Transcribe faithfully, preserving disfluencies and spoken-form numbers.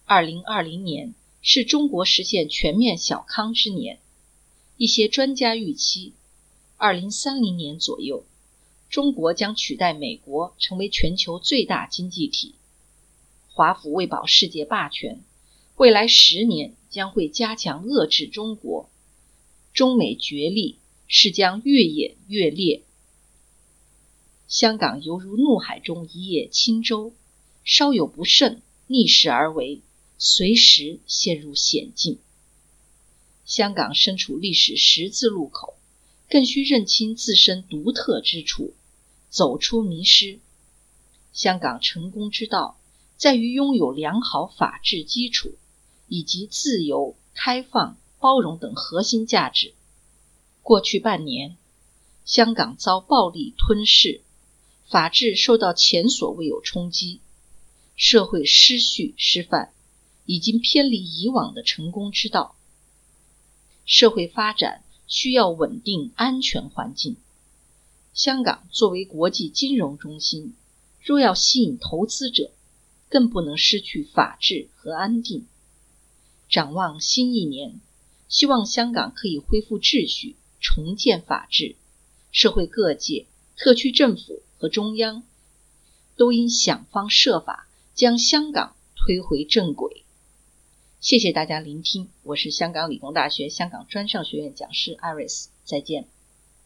二零二零年是中国实现全面小康之年，一些专家预期二零三零年左右，中国将取代美国成为全球最大经济体。华府为保世界霸权，未来十年将会加强遏制中国，中美角力是将越演越烈。香港犹如怒海中一叶轻舟，稍有不慎，逆势而为，随时陷入险境。香港身处历史十字路口，更需认清自身独特之处，走出迷失。香港成功之道在于拥有良好法治基础，以及自由、开放、包容等核心价值。过去半年，香港遭暴力吞噬，法治受到前所未有冲击，社会失序失范，已经偏离以往的成功之道。社会发展需要稳定安全环境。香港作为国际金融中心，若要吸引投资者，更不能失去法治和安定。展望新一年，希望香港可以恢复秩序，重建法治，社会各界、特区政府和中央都应想方设法将香港推回正轨。谢谢大家聆听，我是香港理工大学香港专上学院讲师 Iris， 再见。